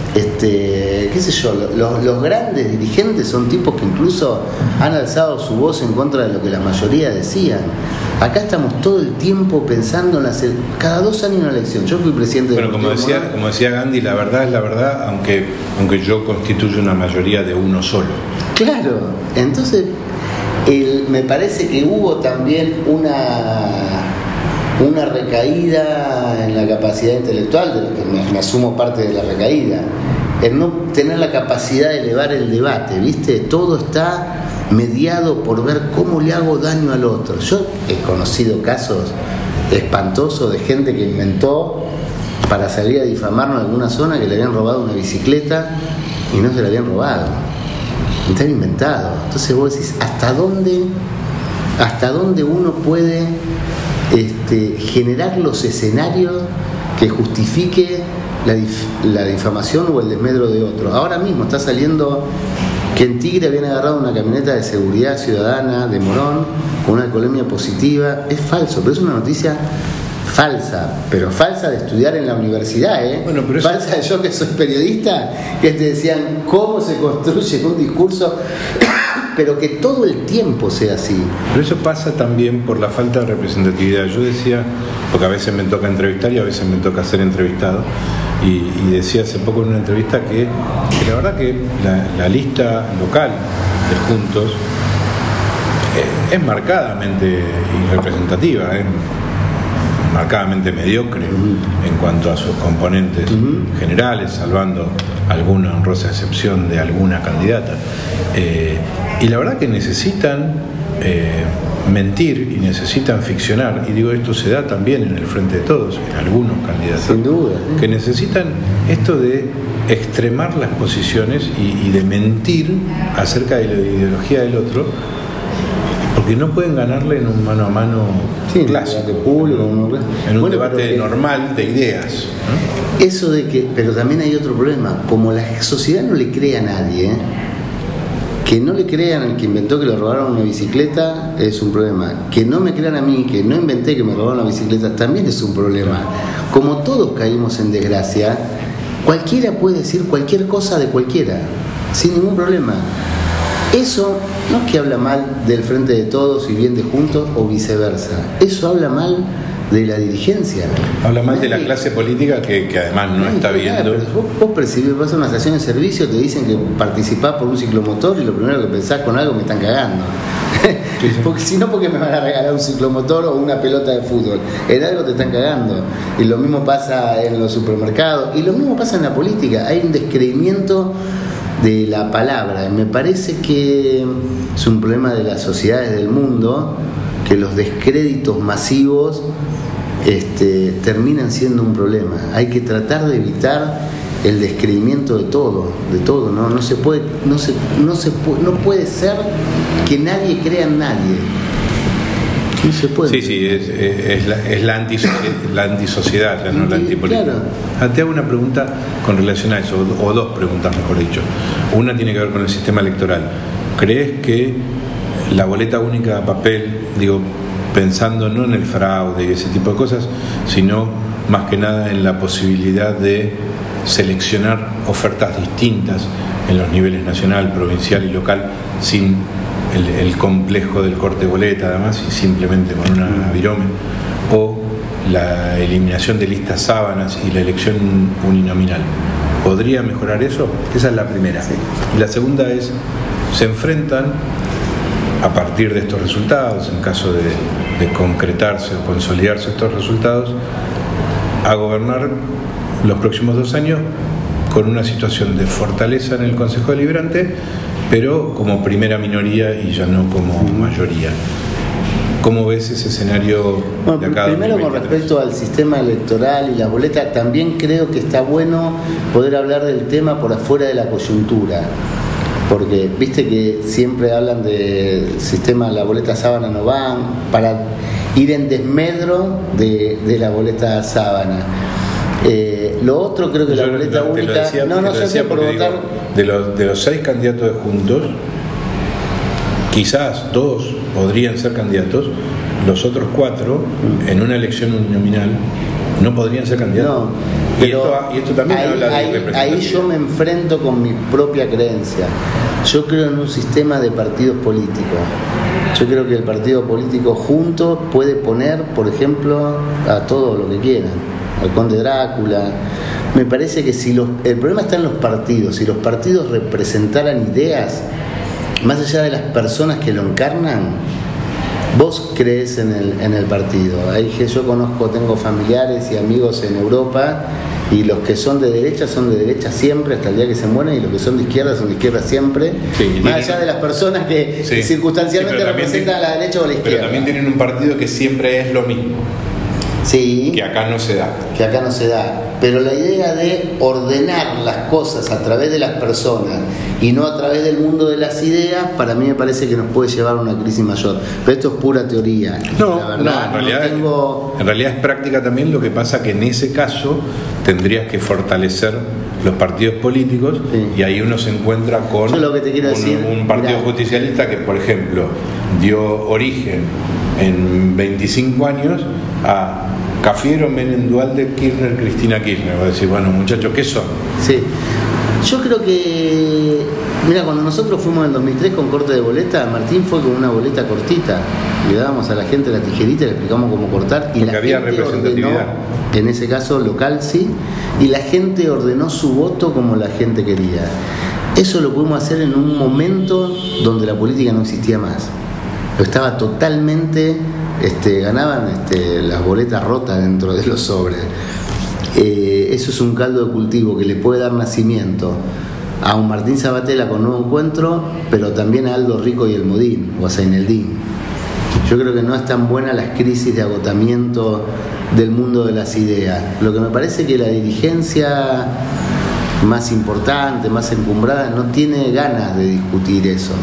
este, qué sé yo, los, los grandes dirigentes son tipos que incluso han alzado su voz en contra de lo que la mayoría decían. Acá estamos todo el tiempo pensando en hacer, cada dos años una elección. Yo fui presidente de Bueno, como decía, Morón. como decía Gandhi, la verdad es la verdad, aunque, aunque yo constituyo una mayoría de uno solo. Claro, entonces el, me parece que hubo también una... una recaída en la capacidad intelectual, de lo que me, me asumo parte de la recaída, en no tener la capacidad de elevar el debate, ¿viste? Todo está mediado por ver cómo le hago daño al otro. Yo he conocido casos espantosos de gente que inventó para salir a difamarnos en alguna zona que le habían robado una bicicleta y no se la habían robado, estaba inventado. Entonces vos decís, ¿hasta dónde, hasta dónde uno puede Este, generar los escenarios que justifique la, dif- la difamación o el desmedro de otro? Ahora mismo está saliendo que en Tigre habían agarrado una camioneta de seguridad ciudadana de Morón con una alcoholemia positiva. Es falso, pero es una noticia falsa, pero falsa de estudiar en la universidad, ¿eh? Bueno, pero falsa de yo que soy periodista, que te decían cómo se construye un discurso, pero que todo el tiempo sea así. Pero eso pasa también por la falta de representatividad. Yo decía, porque a veces me toca entrevistar y a veces me toca ser entrevistado, y, y decía hace poco en una entrevista que, que la verdad que la, la lista local de Juntos eh, es marcadamente irrepresentativa, ¿eh? marcadamente mediocre uh-huh. en cuanto a sus componentes uh-huh. generales, salvando alguna honrosa excepción de alguna candidata. Eh, y la verdad que necesitan eh, mentir y necesitan ficcionar, y digo, esto se da también en el Frente de Todos, en algunos candidatos. Sin duda. ¿eh? Que necesitan esto de extremar las posiciones y, y de mentir acerca de la ideología del otro, porque no pueden ganarle en un mano a mano sí, clásico, en público, en un, no, en un bueno, debate que, normal de ideas, ¿no? Eso de que, pero también hay otro problema, como la sociedad no le cree a nadie, ¿eh? Que no le crean al que inventó que le robaron una bicicleta es un problema, que no me crean a mí que no inventé que me robaron la bicicleta también es un problema. Como todos caímos en desgracia, cualquiera puede decir cualquier cosa de cualquiera sin ningún problema. Eso no es que habla mal del Frente de Todos y bien de Juntos o viceversa. Eso habla mal de la dirigencia. Habla mal de la clase política que, que además no está viendo. Vos, vos percibís, vas a una estación de servicio, te dicen que participás por un ciclomotor y lo primero que pensás con algo me están cagando. Sí, sí. Porque si no, porque me van a regalar un ciclomotor o una pelota de fútbol. En algo te están cagando. Y lo mismo pasa en los supermercados. Y lo mismo pasa en la política. Hay un descreimiento de la palabra. Me parece que es un problema de las sociedades del mundo, que los descréditos masivos este, terminan siendo un problema. Hay que tratar de evitar el descreimiento de todo, de todo, ¿no? No se puede, no se, no se puede, no puede ser que nadie crea en nadie. No se puede. Sí, sí, es, es, la, es la, antisociedad, la antisociedad, no la antipolítica. Claro. Ah, te hago una pregunta con relación a eso, o dos preguntas mejor dicho. Una tiene que ver con el sistema electoral. ¿Crees que la boleta única a papel, digo, pensando no en el fraude y ese tipo de cosas, sino más que nada en la posibilidad de seleccionar ofertas distintas en los niveles nacional, provincial y local, sin el, el complejo del corte boleta además, y simplemente con una virome, o la eliminación de listas sábanas y la elección uninominal? ¿Podría mejorar eso? Esa es la primera. Sí. Y la segunda es, se enfrentan a partir de estos resultados, en caso de, de concretarse o consolidarse estos resultados, a gobernar los próximos dos años con una situación de fortaleza en el Consejo Deliberante, pero como primera minoría y ya no como mayoría. ¿Cómo ves ese escenario bueno, de acá? Primero, con respecto al sistema electoral y las boletas, también creo que está bueno poder hablar del tema por afuera de la coyuntura. Porque viste que siempre hablan del sistema, la boleta sábana no van, para ir en desmedro de, de la boleta sábana. Eh, lo otro, creo que yo la boleta lo, única. Decía, no, no sé por votar. Digo, de, los, de los seis candidatos de Juntos, quizás dos podrían ser candidatos, los otros cuatro, en una elección uninominal, no podrían ser candidatos. No, pero y, esto, y esto también ahí, habla de ahí, representatividad. Ahí yo me enfrento con mi propia creencia. Yo creo en un sistema de partidos políticos. Yo creo que el partido político junto puede poner, por ejemplo, a todo lo que quieran, al Conde Drácula. Me parece que si los, el problema está en los partidos. Si los partidos representaran ideas, más allá de las personas que lo encarnan, vos crees en el, en el partido. Hay que yo conozco, tengo familiares y amigos en Europa, y los que son de derecha son de derecha siempre hasta el día que se mueren, y los que son de izquierda son de izquierda siempre, sí, más allá de las personas que sí, circunstancialmente sí, representan tienen, a la derecha o a la izquierda. Pero también tienen un partido que siempre es lo mismo. Sí, que acá no se da. Que acá no se da. Pero la idea de ordenar las cosas a través de las personas y no a través del mundo de las ideas, para mí me parece que nos puede llevar a una crisis mayor. Pero esto es pura teoría. No, la verdad, no, en, realidad, no tengo... en realidad es práctica también. Lo que pasa que en ese caso tendrías que fortalecer los partidos políticos, sí. Y ahí uno se encuentra con lo que te quiero un, decir, un partido mirá. justicialista que, por ejemplo, dio origen en veinticinco años a Cafiero, Menem, Duhalde, Kirchner, Cristina Kirchner. Voy a decir, bueno, muchachos, ¿qué son? Sí, yo creo que, mira, cuando nosotros fuimos en el dos mil tres con corte de boleta, Martín fue con una boleta cortita, le dábamos a la gente la tijerita, le explicamos cómo cortar, y porque la había gente representatividad. Ordenó, en ese caso local sí, y la gente ordenó su voto como la gente quería. Eso lo pudimos hacer en un momento donde la política no existía más. Lo estaba totalmente, este, ganaban este, las boletas rotas dentro de los sobres. Eh, eso es un caldo de cultivo que le puede dar nacimiento a un Martín Sabatella con Nuevo Encuentro, pero también a Aldo Rico y el Modín, o a Zaineldin. Yo creo que no es tan buena las crisis de agotamiento del mundo de las ideas. Lo que me parece que la dirigencia más importante, más encumbrada, no tiene ganas de discutir eso.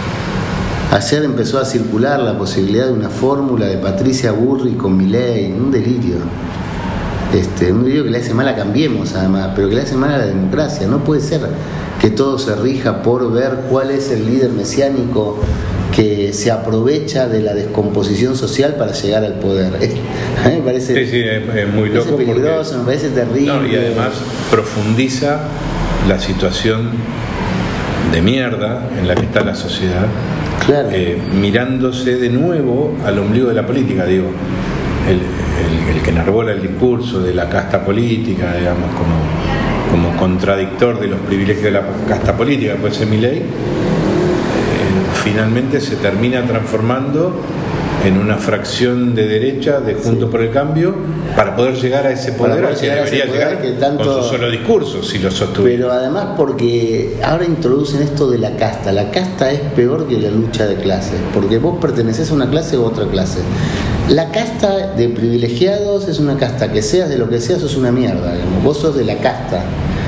Ayer empezó a circular la posibilidad de una fórmula de Patricia Burri con Milei, un delirio. Este, un delirio que le hace mal a Cambiemos, además, pero que le hace mal a la democracia. No puede ser que todo se rija por ver cuál es el líder mesiánico que se aprovecha de la descomposición social para llegar al poder. A mí me parece, sí, sí, es, es muy loco, me parece peligroso, porque, me parece terrible. No, y además profundiza la situación de mierda en la que está la sociedad, claro. eh, mirándose de nuevo al ombligo de la política, digo, el, el, el que enarbola el discurso de la casta política, digamos, como, como contradictor de los privilegios de la casta política, puede ser Milei, finalmente se termina transformando en una fracción de derecha de Juntos sí. por el Cambio para poder llegar a ese poder al que debería llegar que tanto... con su solo discurso, si lo sostuviera. Pero además porque ahora introducen esto de la casta. La casta es peor que la lucha de clases, porque vos pertenecés a una clase u otra clase. La casta de privilegiados es una casta que seas de lo que seas, sos una mierda, digamos. Vos sos de la casta.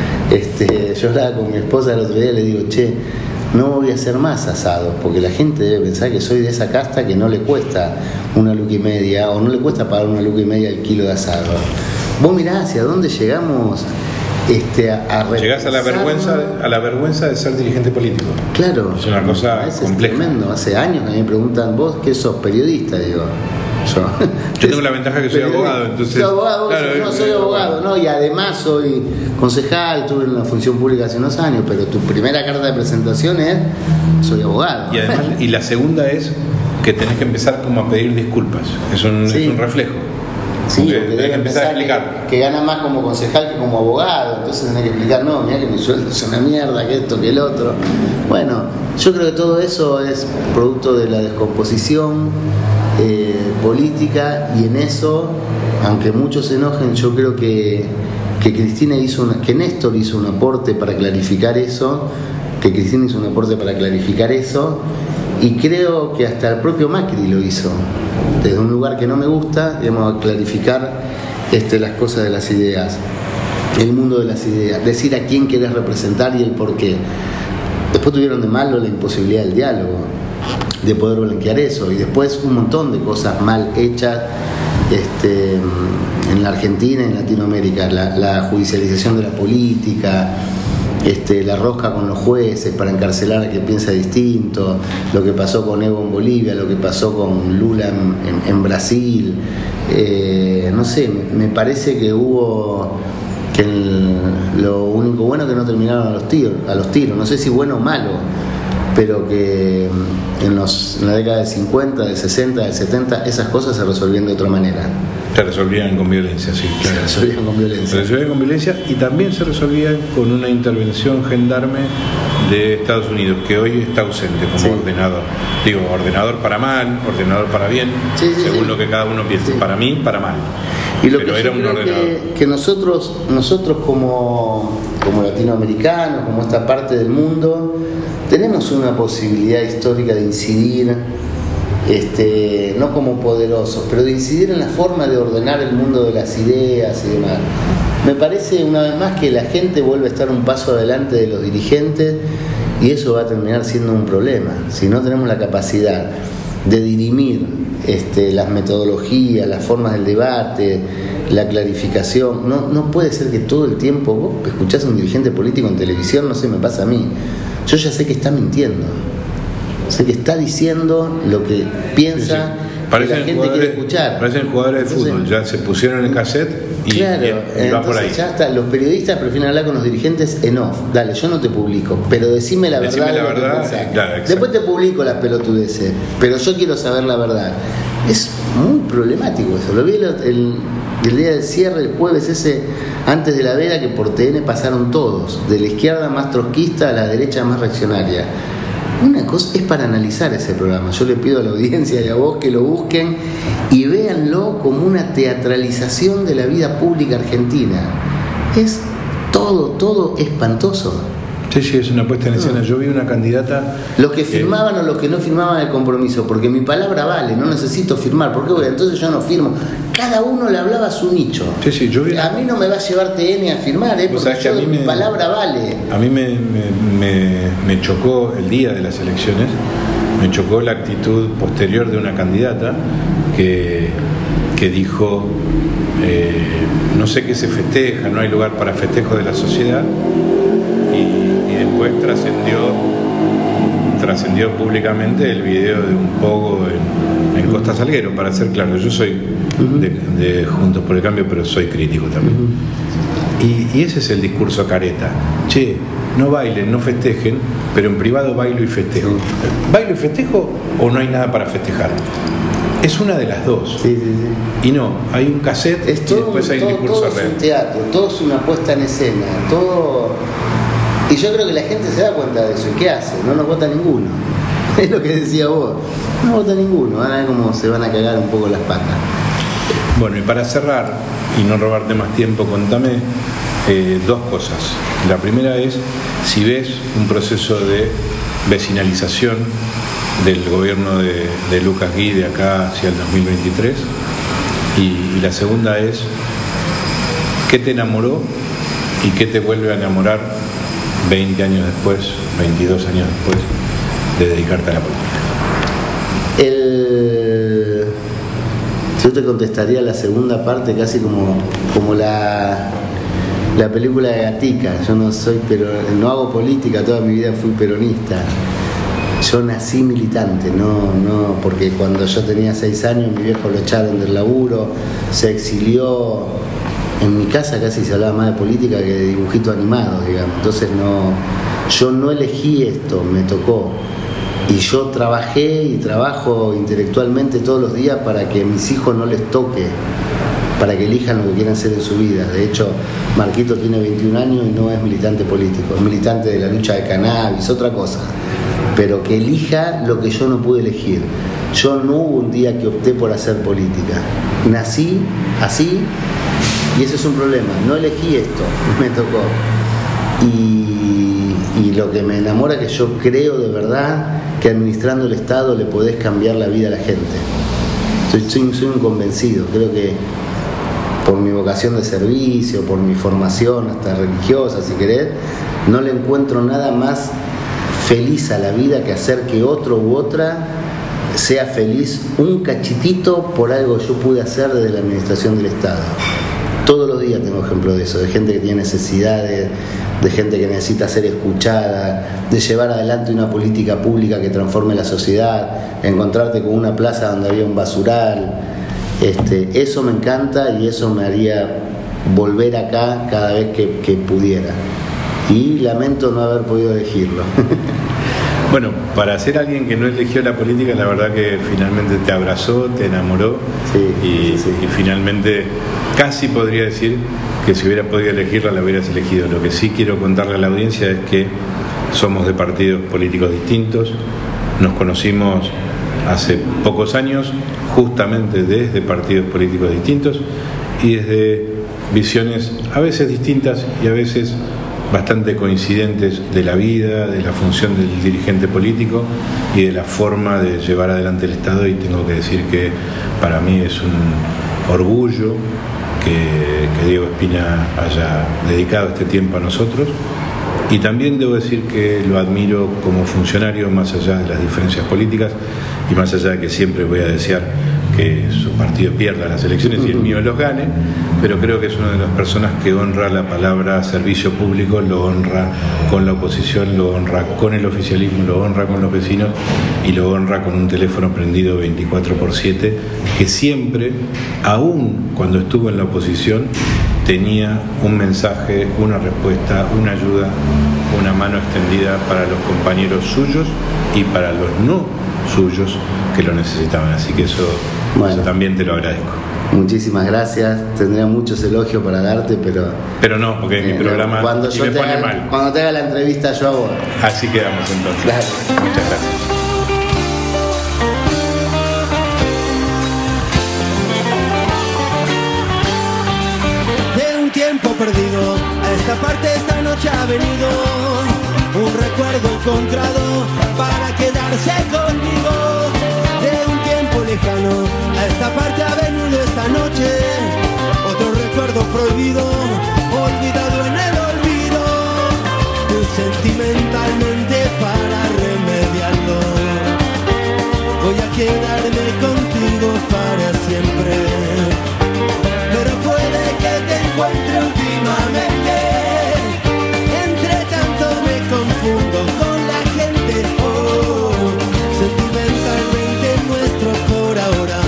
Este, yo hablaba con mi esposa el otro día y le digo, che, no voy a hacer más asados, porque la gente debe pensar que soy de esa casta que no le cuesta una luca y media, o no le cuesta pagar una luca y media el kilo de asado. Vos mirá hacia dónde llegamos este, a, a llegás a la vergüenza a la vergüenza de ser dirigente político. Claro. Es una cosa compleja. Es tremendo. Hace años que me preguntan, vos que sos periodista, digo. Yo, yo tengo la ventaja que soy abogado, entonces. Soy abogado, claro, no soy abogado, ¿no? Y además soy concejal, estuve en la función pública hace unos años, pero tu primera carta de presentación es soy abogado. Y además, y la segunda es que tenés que empezar como a pedir disculpas. Es un, sí. es un reflejo. Sí, porque tenés tenés que empezar a explicar. Que, que gana más como concejal que como abogado, entonces tenés que explicar, no, mira que mi sueldo es una mierda, que esto, que el otro. Bueno, yo creo que todo eso es producto de la descomposición eh, política, y en eso, aunque muchos se enojen, yo creo que, que Cristina hizo una, que Néstor hizo un aporte para clarificar eso, que Cristina hizo un aporte para clarificar eso, y creo que hasta el propio Macri lo hizo, desde un lugar que no me gusta, digamos, a clarificar este, las cosas de las ideas, el mundo de las ideas, decir a quién querés representar y el por qué. Después tuvieron de malo la imposibilidad del diálogo, de poder blanquear eso, y después un montón de cosas mal hechas este, en la Argentina y en Latinoamérica, la, la judicialización de la política, este, la rosca con los jueces para encarcelar a quien piensa distinto, lo que pasó con Evo en Bolivia, lo que pasó con Lula en, en, en Brasil, eh, no sé, me, me parece que hubo que el, lo único bueno que no terminaron a los tiros, a los tiros, no sé si bueno o malo, pero que en, los, en la década del cincuenta, del sesenta, del setenta, esas cosas se resolvían de otra manera. Se resolvían con violencia, sí, claro. Se resolvían con violencia. Se resolvían con violencia y también se resolvían con una intervención gendarme de Estados Unidos, que hoy está ausente como sí. ordenador. Digo, ordenador para mal, ordenador para bien, sí, sí, según sí. lo que cada uno piense. Sí. Para mí, para mal. Y lo Pero que era yo un creo ordenador. Que, que nosotros, nosotros como, como latinoamericanos, como esta parte del mundo, tenemos una posibilidad histórica de incidir, este, no como poderosos, pero de incidir en la forma de ordenar el mundo de las ideas y demás. Me parece una vez más que la gente vuelve a estar un paso adelante de los dirigentes, y eso va a terminar siendo un problema. Si no tenemos la capacidad de dirimir este, las metodologías, las formas del debate, la clarificación, no, no puede ser que todo el tiempo vos escuchás a un dirigente político en televisión, no sé, me pasa a mí, yo ya sé que está mintiendo, sé que está diciendo lo que piensa, sí, sí. que la gente quiere escuchar. Parecen jugadores de Entonces, fútbol, ya se pusieron en el cassette y, claro, y, y va por ahí. Ya está, los periodistas prefieren hablar con los dirigentes en off. Dale, yo no te publico, pero decime la decime verdad. La verdad que claro, Después te publico las pelotudeces, pero yo quiero saber la verdad. Es muy problemático eso. Lo vi el, el, el día del cierre, el jueves ese, antes de la veda, que por T N pasaron todos, de la izquierda más trotskista a la derecha más reaccionaria. Una cosa es para analizar ese programa. Yo le pido a la audiencia y a vos que lo busquen y véanlo como una teatralización de la vida pública argentina. Es todo, todo espantoso. Sí, sí, es una puesta en escena. Yo vi una candidata... Los que firmaban eh, o los que no firmaban el compromiso, porque mi palabra vale, no necesito firmar. ¿Por qué voy? Entonces yo no firmo. Cada uno le hablaba a su nicho. Sí, sí, yo vi... A mí no me va a llevar T N a firmar, ¿eh? Porque yo, mi me, palabra vale. A mí me, me, me, me chocó el día de las elecciones, me chocó la actitud posterior de una candidata que, que dijo, eh, no sé qué se festeja, no hay lugar para festejos de la sociedad. Y después trascendió trascendió públicamente el video de un pogo en, en Costa Salguero, para ser claro. Yo soy de, de Juntos por el Cambio, pero soy crítico también. Y, y ese es el discurso careta. Che, no bailen, no festejen, pero en privado bailo y festejo. ¿Bailo y festejo o no hay nada para festejar? Es una de las dos. Sí, sí, sí. Y no, hay un cassette es todo, y después hay todo, un discurso todo real. Es un teatro, todo es una puesta en escena, todo. Y yo creo que la gente se da cuenta de eso. ¿Y qué hace? No nos vota ninguno. Es lo que decía vos. No vota ninguno, van a ver cómo se van a cagar un poco las patas. Bueno, y para cerrar y no robarte más tiempo, contame eh, dos cosas. La primera es si ves un proceso de vecinalización del gobierno de, de Lucas Gui de acá hacia el dos mil veintitrés. Y, y la segunda es ¿qué te enamoró y qué te vuelve a enamorar veinte años después, veintidós años después de dedicarte a la política? El... Yo te contestaría la segunda parte casi como, como la, la película de Gatica. Yo no soy, pero no hago política, toda mi vida fui peronista. Yo nací militante, no, no, porque cuando yo tenía seis años mi viejo lo echaron del laburo, se exilió. En mi casa casi se hablaba más de política que de dibujitos animados, digamos. Entonces no, yo no elegí esto, me tocó. Y yo trabajé y trabajo intelectualmente todos los días para que a mis hijos no les toque, para que elijan lo que quieran hacer en su vida. De hecho, Marquito tiene veintiún años y no es militante político, es militante de la lucha de cannabis, otra cosa. Pero que elija lo que yo no pude elegir. Yo no hubo un día que opté por hacer política. Nací así y ese es un problema. No elegí esto, me tocó. Y, y lo que me enamora es que yo creo de verdad que administrando el Estado le podés cambiar la vida a la gente. Soy, soy, soy un convencido. Creo que por mi vocación de servicio, por mi formación hasta religiosa, si querés, no le encuentro nada más feliz a la vida que hacer que otro u otra sea feliz un cachitito por algo que yo pude hacer desde la administración del Estado. Todos los días tengo ejemplos de eso, de gente que tiene necesidades, de gente que necesita ser escuchada, de llevar adelante una política pública que transforme la sociedad, encontrarte con una plaza donde había un basural. Este, eso me encanta y eso me haría volver acá cada vez que, que pudiera. Y lamento no haber podido elegirlo. Bueno, para ser alguien que no eligió la política, la verdad que finalmente te abrazó, te enamoró, sí, y, sí, sí. y finalmente casi podría decir que si hubiera podido elegirla, la hubieras elegido. Lo que sí quiero contarle a la audiencia es que somos de partidos políticos distintos, nos conocimos hace pocos años, justamente desde partidos políticos distintos y desde visiones a veces distintas y a veces bastante coincidentes de la vida, de la función del dirigente político y de la forma de llevar adelante el Estado. Y tengo que decir que para mí es un orgullo que, que Diego Espina haya dedicado este tiempo a nosotros, y también debo decir que lo admiro como funcionario, más allá de las diferencias políticas y más allá de que siempre voy a desear que su partido pierda las elecciones y el mío los gane, pero creo que es una de las personas que honra la palabra servicio público, lo honra con la oposición, lo honra con el oficialismo, lo honra con los vecinos y lo honra con un teléfono prendido veinticuatro por siete, que siempre, aún cuando estuvo en la oposición, tenía un mensaje, una respuesta, una ayuda, una mano extendida para los compañeros suyos y para los no suyos que lo necesitaban. Así que eso, bueno, eso también te lo agradezco. Muchísimas gracias. Tendría muchos elogios para darte, pero... Pero no, porque eh, mi programa cuando y me pone haga, mal. Cuando te haga la entrevista yo a vos. Así quedamos entonces. Claro. Muchas gracias. De un tiempo perdido, a esta parte esta noche ha venido un recuerdo encontrado para quedarse conmigo. De un tiempo lejano, a esta parte ha venido esta noche otro recuerdo prohibido, olvidado en el olvido. Sentimentalmente para remediarlo, voy a quedarme contigo para siempre. Pero puede que te encuentre últimamente, entre tanto me confundo con la gente. Oh, sentimentalmente nuestro por ahora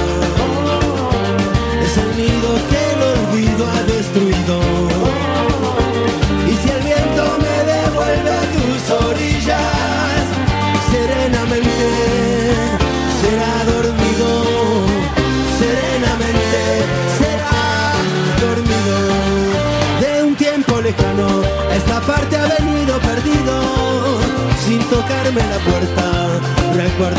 es el nido que el olvido ha destruido. Y si el viento me devuelve a tus orillas, serenamente será dormido, serenamente será dormido. De un tiempo lejano, esta parte ha venido perdido, sin tocarme la puerta, recuerdo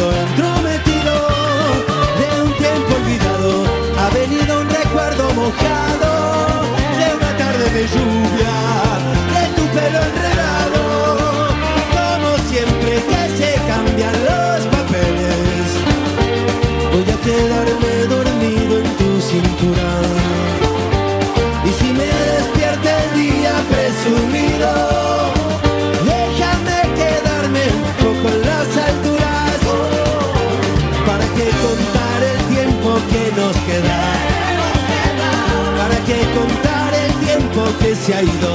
tiempo que se ha ido.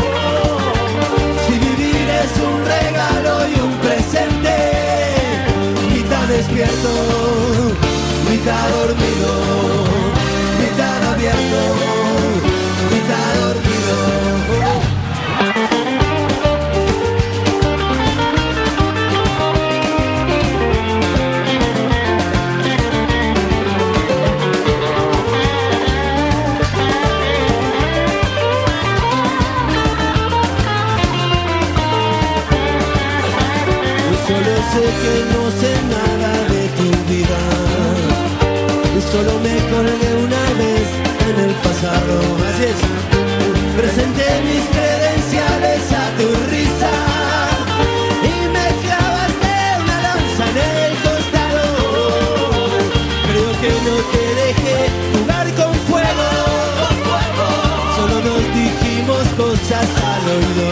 Si vivir es un regalo y un presente, mitad despierto, mitad dormido, mitad abierto, mitad dormido. Solo sé que no sé nada de tu vida, solo me colgué una vez en el pasado. Así es, presenté mis credenciales a tu risa y me clavaste una lanza en el costado. Creo que no te dejé jugar con fuego, solo nos dijimos cosas al oído.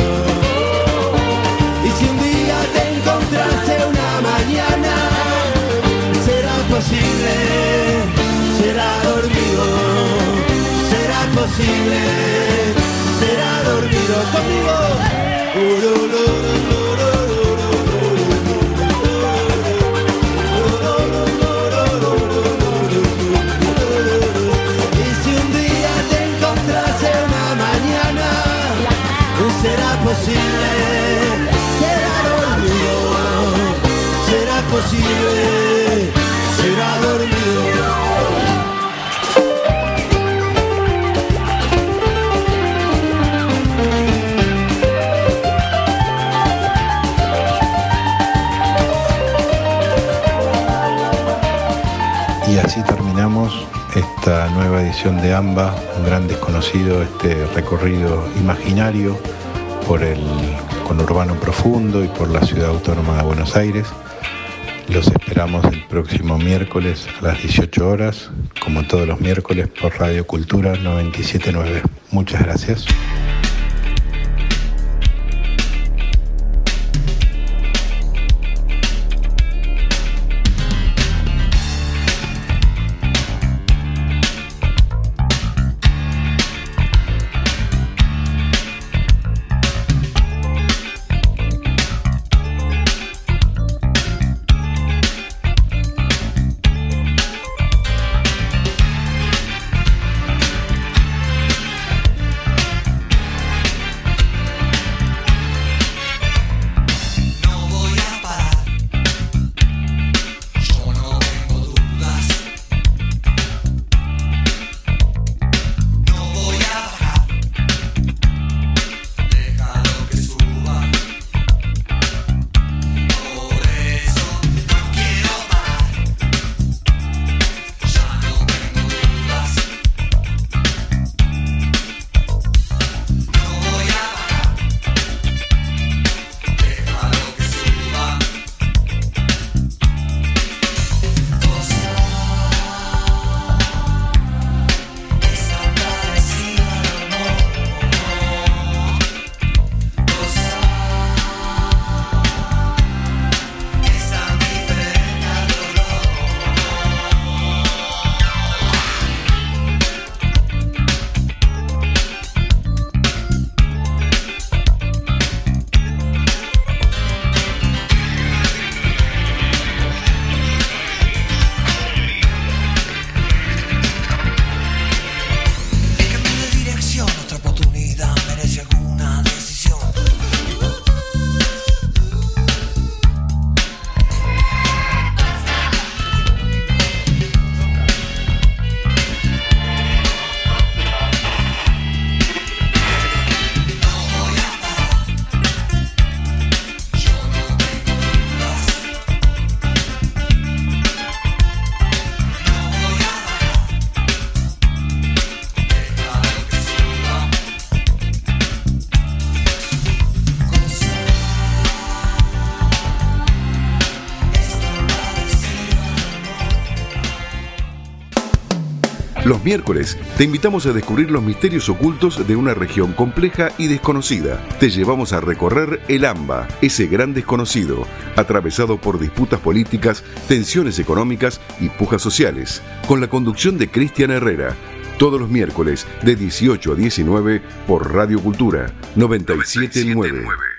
Y si un día te encontraste una mañana, será posible, será dormido, será posible, será dormido conmigo. Y si un día te encontraste una mañana, será posible, será posible, será dormido. Y así terminamos esta nueva edición de AMBA, un gran desconocido, este recorrido imaginario por el conurbano profundo y por la ciudad autónoma de Buenos Aires. Los esperamos el próximo miércoles a las dieciocho horas, como todos los miércoles por Radio Cultura noventa y siete punto nueve. Muchas gracias. Los miércoles te invitamos a descubrir los misterios ocultos de una región compleja y desconocida. Te llevamos a recorrer el AMBA, ese gran desconocido, atravesado por disputas políticas, tensiones económicas y pujas sociales, con la conducción de Cristian Herrera. todos los miércoles de dieciocho a diecinueve por Radio Cultura noventa y siete punto nueve.